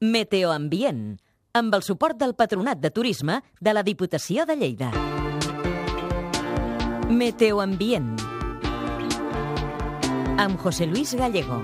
Meteoambient, amb el suport del Patronat de Turisme de la Diputació de Lleida. Meteoambient, amb José Luis Gallego.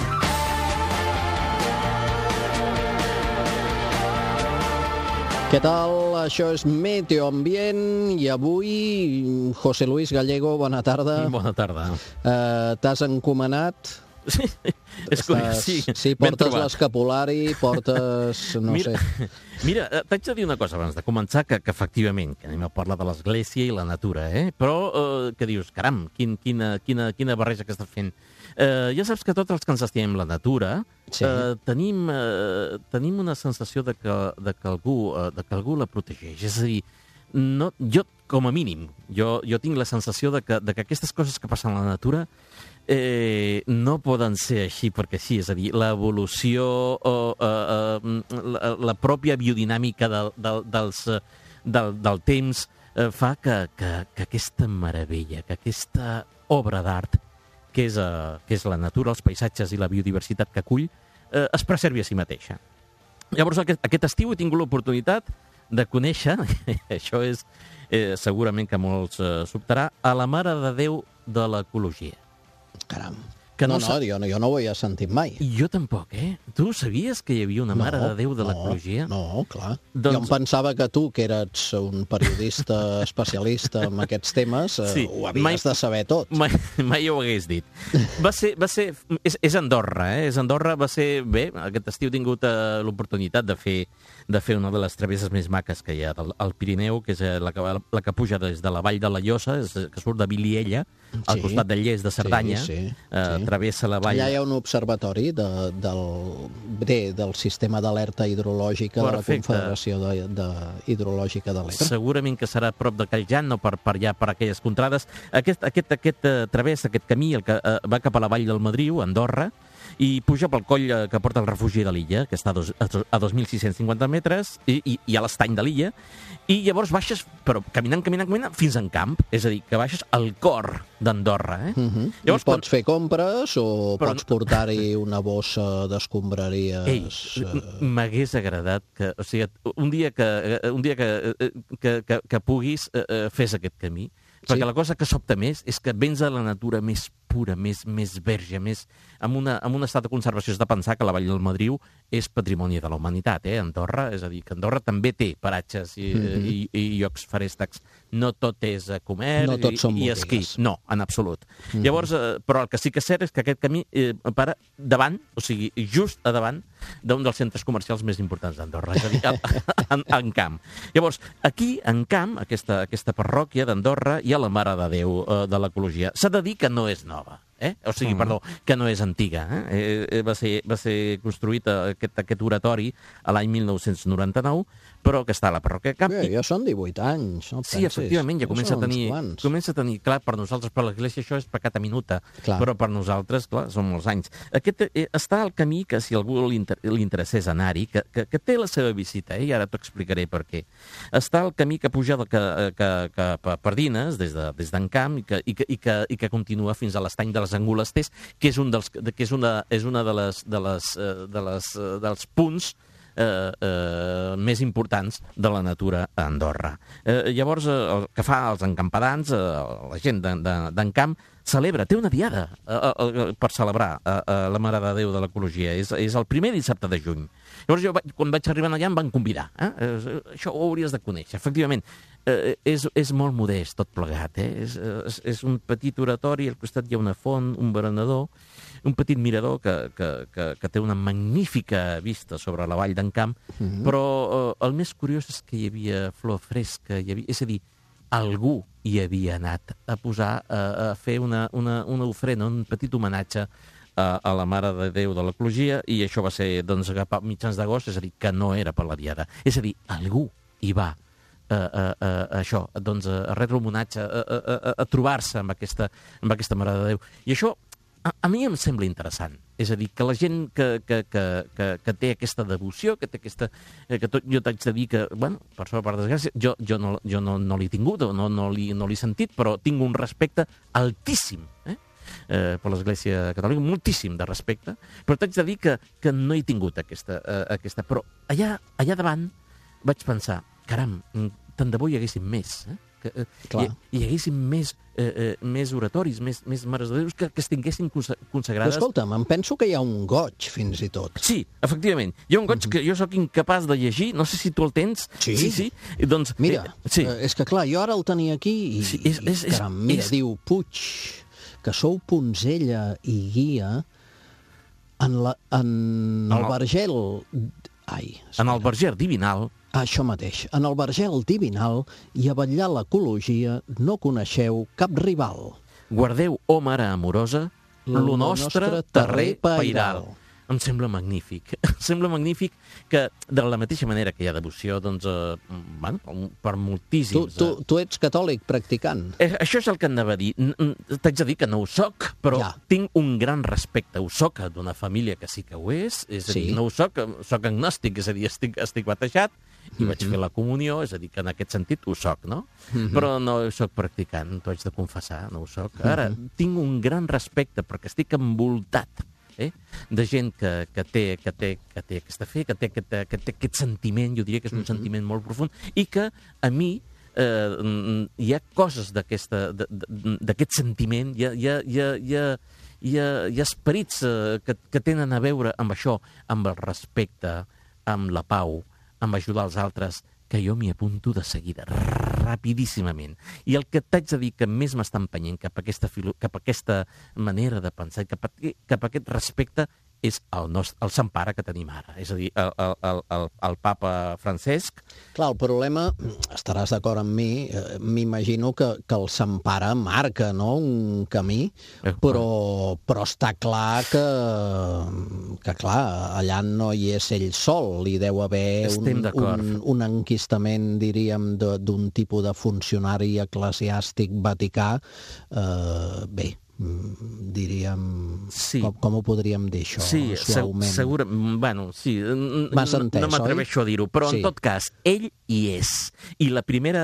Què tal? Això és Meteoambient i avui, José Luis Gallego, bona tarda. Bona tarda. T'has encomanat? Sí, és curiós, sí. Sí, portes l'escapulari, portes... Mira, sé. Mira, t'haig de dir una cosa abans de començar, que efectivament, que anem a parlar de l'església i la natura, però que dius, caram, quina barreja que estàs fent. Ja saps que tots els que ens estimem la natura Sí. tenim una sensació de que algú la protegeix. És a dir, no, jo, com a mínim, jo tinc la sensació de que aquestes coses que passen a la natura no poden ser així perquè sí, és a dir, l'evolució, la pròpia biodinàmica del temps fa que aquesta meravella, que aquesta obra d'art, que és la natura, els paisatges i la biodiversitat que acull, es preservi a si mateixa. Llavors, aquest estiu he tingut l'oportunitat de conèixer, això és segurament que molts sobtarà, a la Mare de Déu de l'Ecologia. Caram. Que No, jo no ho havia sentit mai. Jo tampoc, Tu sabies que hi havia una Mare de Déu de l'Ecologia? No, clar. Doncs... Jo em pensava que tu, que eres un periodista especialista en aquests temes, Sí, ho havies de saber tot. Mai ho hagués dit. És Andorra, És Andorra, va ser... Bé, aquest estiu he tingut l'oportunitat de fer una de les travesses més maques que hi ha al Pirineu, que és la que puja des de la Vall de la Llosa, que surt de Viliella, al costat de Lles de Cerdanya, travessa la vall... Allà hi ha un observatori del sistema d'alerta hidrològica de la Confederació Hidrològica de l'Ebre. Segurament que serà a prop de Calljan o per allà, per aquelles contrades. Aquest través, aquest camí, el que va cap a la vall del Madriu, Andorra, i puja pel coll que porta el refugi de l'illa, que està a 2.650 metres, i a l'estany de l'illa, i llavors baixes, però caminant, fins en camp, és a dir, que baixes al cor d'Andorra. Llavors, pots fer compres o pots portar-hi una bossa d'escombraries? M'hagués agradat que, o sigui, un dia que puguis, fes aquest camí, perquè la cosa que sobta més és que vens a la natura més pura, més verge, amb un estat de conservació. Has de pensar que la Vall del Madriu és patrimoni de la humanitat, Andorra, és a dir, que Andorra també té paratges i llocs feréstecs. No tot és comerç i esquí. No, en absolut. Llavors, però el que sí que és cert és que aquest camí para davant, o sigui, just a davant d'un dels centres comercials més importants d'Andorra, és a dir, en camp. Llavors, aquí, en camp, aquesta parròquia d'Andorra, hi ha la Mare de Déu de l'Ecologia. S'ha de dir que no és nova. O sigui, perdó, que no és antiga. Va ser construït aquest oratori a l'any 1999, però que està a la parròquia de Camp. Ja són 18 anys, no pensis? Sí, efectivament, ja comença a tenir, clar, per nosaltres, per l'Església, això és pecat a minuta, però per nosaltres, clar, són molts anys. Aquest està al camí que, si algú li interessés anar-hi, que té la seva visita, i ara t'ho explicaré per què. Està al camí que puja per Pardines, des d'Encamp, i que continua fins a l'estany de les Angolasters, que és una dels punts més importants de la natura a Andorra. Llavors, el que fa els encampadans, la gent d'Encamp, celebra, té una diada per celebrar la Mare de Déu de l'Ecologia. És el primer dissabte de juny. Llavors, jo, quan vaig arribar allà, em van convidar. Això ho hauries de conèixer. Efectivament, és molt modest tot plegat. És un petit oratori, al costat hi ha una font, un berenador, un petit mirador que té una magnífica vista sobre la vall d'Encamp, però el més curiós és que hi havia flor fresca, és a dir, algú hi havia anat a posar, a fer una ofrena, un petit homenatge a la Mare de Déu de l'Ecologia, i això va ser a mitjans d'agost, és a dir, que no era per la diada. És a dir, algú hi va això, a retre homenatge, a trobar-se amb aquesta Mare de Déu. I això a mi em sembla interessant. És a dir, que la gent que té aquesta devoció, que té aquesta... jo t'haig de dir que, bueno, per sort, per desgràcia, jo no l'he tingut, no l'he sentit, però tinc un respecte altíssim per l'Església Catòlica, moltíssim de respecte, però t'haig de dir que no he tingut aquesta. Però allà davant vaig pensar, caram, tant de bo hi haguessin més, que hi haguessin més oratoris, més mares de Déu que estiguessin consagrades. Però escolta'm, em penso que hi ha un goig, fins i tot. Sí, efectivament. Hi ha un goig que jo sóc incapaç de llegir, no sé si tu el tens. Sí. Doncs, mira, és que clar, jo ara el tenia aquí i caram, mira, diu Puig, que sou punzella i guia en el Vergel... En el Verger Divinal. Això mateix. En el Vergel Divinal i a vetllar l'ecologia no coneixeu cap rival. Guardeu, oh mare amorosa, lo nostre terrer pairal. Em sembla magnífic. Em sembla magnífic que, de la mateixa manera que hi ha devoció, doncs, per moltíssims... Tu ets catòlic practicant. Això és el que anava a dir. T'haig de dir que no ho soc, però tinc un gran respecte. Ho soc d'una família que sí que ho és a dir, no ho soc agnòstic, és a dir, estic batejat, i vaig fer la comunió, és a dir, que en aquest sentit ho soc, no? Però no soc practicant, t'ho haig de confessar, no ho soc. Ara, tinc un gran respecte perquè estic envoltat de gent que té aquesta fe, que té aquest sentiment, jo diria que és un sentiment molt profund, i que a mi hi ha coses d'aquest sentiment, hi ha esperits que tenen a veure amb això, amb el respecte, amb la pau, amb ajudar els altres, que jo m'hi apunto de seguida, rapidíssimament. I el que t'haig de dir que més m'està empenyent cap a aquesta manera de pensar, cap a aquest respecte, és el Sant Pare que tenim ara. És a dir, el papa Francesc... Clar, el problema, estaràs d'acord amb mi, m'imagino que el Sant Pare marca, no?, un camí, però està clar que clar, allà no hi és ell sol, hi deu haver un enquistament, diríem, d'un tipus de funcionari eclesiàstic vaticà, bé, diríem... Com ho podríem dir, això, suaument? Sí, segurament. Bueno, sí. M'has entès, no m'atreveixo a dir-ho, però en tot cas, ell hi és. I la primera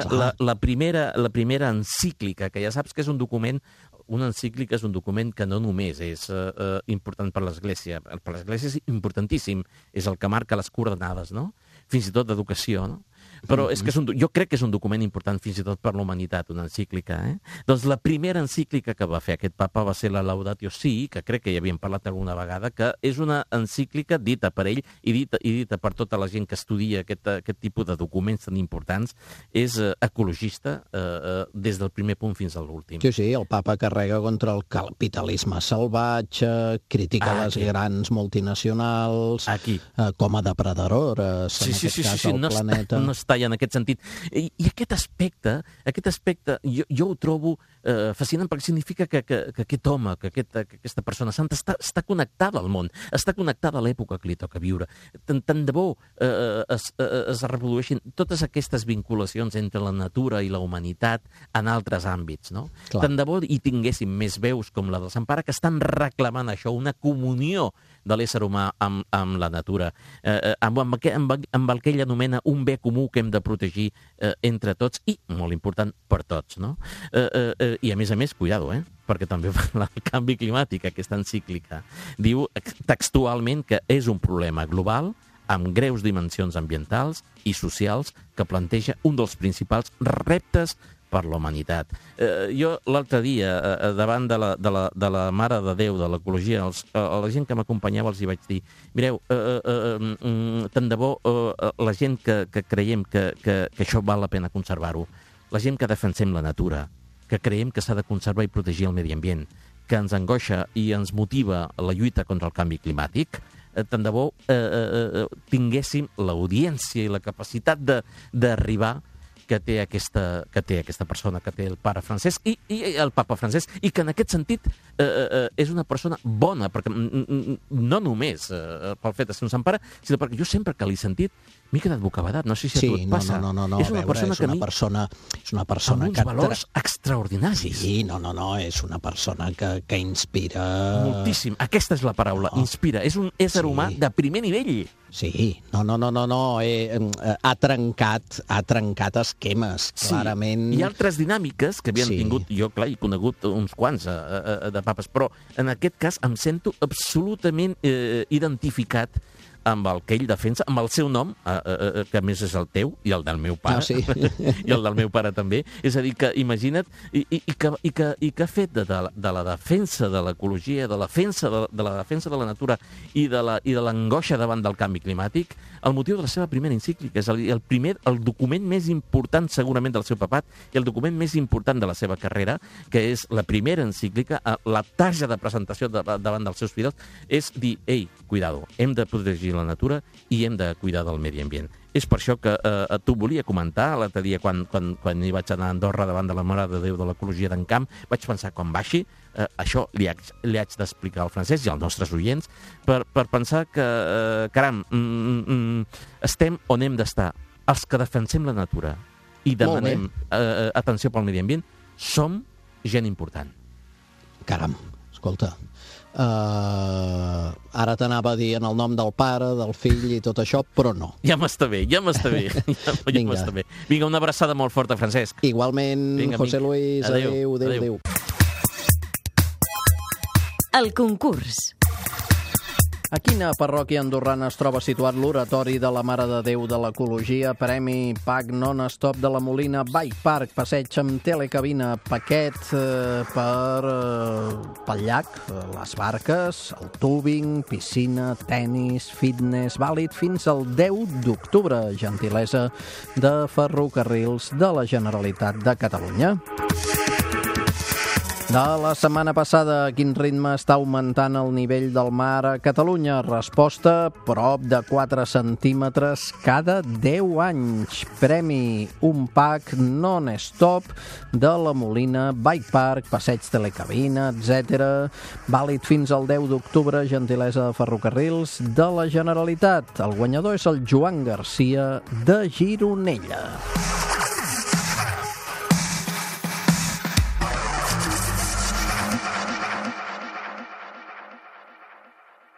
encíclica, que ja saps que és un document, una encíclica és un document que no només és important per l'Església. Per l'Església és importantíssim, és el que marca les coordenades, no? Fins i tot d'educació, no? Però és que jo crec que és un document important fins i tot per l'humanitat, una encíclica. Doncs la primera encíclica que va fer aquest papa va ser la Laudatio Si, que crec que ja havíem parlat alguna vegada, que és una encíclica dita per ell i dita per tota la gent que estudia aquest tipus de documents tan importants. És ecologista des del primer punt fins a l'últim. Sí, el papa carrega contra el capitalisme salvatge, critica les grans multinacionals, com a depredadores, en aquest cas, al planeta. No està ja en aquest sentit. I aquest aspecte jo ho trobo fascinant perquè significa que aquest home, que aquesta persona santa està connectada al món, està connectada a l'època que li toca viure. Tant de bo es reprodueixin totes aquestes vinculacions entre la natura i la humanitat en altres àmbits, no? Tant de bo hi tinguéssim més veus com la del Sant Pare que estan reclamant això, una comunió de l'ésser humà amb la natura, amb el que ell anomena un bé comú que hem de protegir entre tots i, molt important, per tots, no? I a més, cuidado, perquè també parla del canvi climàtic, aquesta encíclica. Diu textualment que és un problema global amb greus dimensions ambientals i socials que planteja un dels principals reptes per la humanitat. Jo l'altre dia, davant de la Mare de Déu, de l'ecologia, a la gent que m'acompanyava els hi vaig dir, mireu, tant de bo la gent que creiem que això val la pena conservar-ho, la gent que defensem la natura, que creiem que s'ha de conservar i protegir el medi ambient, que ens angoixa i ens motiva la lluita contra el canvi climàtic, tant de bo tinguéssim l'audiència i la capacitat d'arribar que té aquesta persona, que té el pare Francesc i el papa Francesc, i que en aquest sentit és una persona bona, perquè no només pel fet de ser un sant pare, sinó perquè jo sempre que l'he sentit m'he quedat bocabadat, no sé si a tu et passa. No, És una persona que a mi... És una persona amb uns valors extraordinaris. Sí, és una persona que inspira... Moltíssim. Aquesta és la paraula, inspira. És un ésser humà de primer nivell. Sí, ha trencat esquemes, clarament. I altres dinàmiques que havien tingut, jo, clar, he conegut uns quants de papes, però en aquest cas em sento absolutament identificat amb el que ell defensa, amb el seu nom, que a més és el teu i el del meu pare, i el del meu pare també. És a dir, que imagina't, i que ha fet de la defensa de l'ecologia, de la defensa de la natura i de l'angoixa davant del canvi climàtic, el motiu de la seva primera encíclica. És el document més important segurament del seu papat i el document més important de la seva carrera, que és la primera encíclica, la tarja de presentació davant dels seus fidels, és dir, ei, cuidado, hem de protegir la natura i hem de cuidar del medi ambient. És per això que t'ho volia comentar. L'altre dia, quan hi vaig anar a Andorra davant de la Mare de Déu de l'Ecologia d'en Camp, vaig pensar, quan baixi, això li haig d'explicar al Francesc i als nostres oients, per pensar que, caram, estem on hem d'estar. Els que defensem la natura i demanem atenció pel medi ambient, som gent important. Caram, escolta... ara t'anava a dir en el nom del pare, del fill i tot això, però no. Ja m'està bé. Vinga, una abraçada molt forta, Francesc. Igualment, José Luis, adéu. El concurs. A quina parròquia andorrana es troba situat l'oratori de la Mare de Déu de l'Ecologia? Premi PAC Non-Stop de la Molina, Bike Park, passeig amb telecabina, paquet pel llac, les barques, el tubing, piscina, tennis, fitness, vàlid fins al 10 d'octubre. Gentilesa de Ferrocarrils de la Generalitat de Catalunya. De la setmana passada, a quin ritme està augmentant el nivell del mar a Catalunya? Resposta, prop de 4 centímetres cada 10 anys. Premi, un pack non-stop de la Molina, Bike Park, passeig telecabina, etc. Vàlid fins al 10 d'octubre, gentilesa de Ferrocarrils de la Generalitat. El guanyador és el Joan Garcia de Gironella.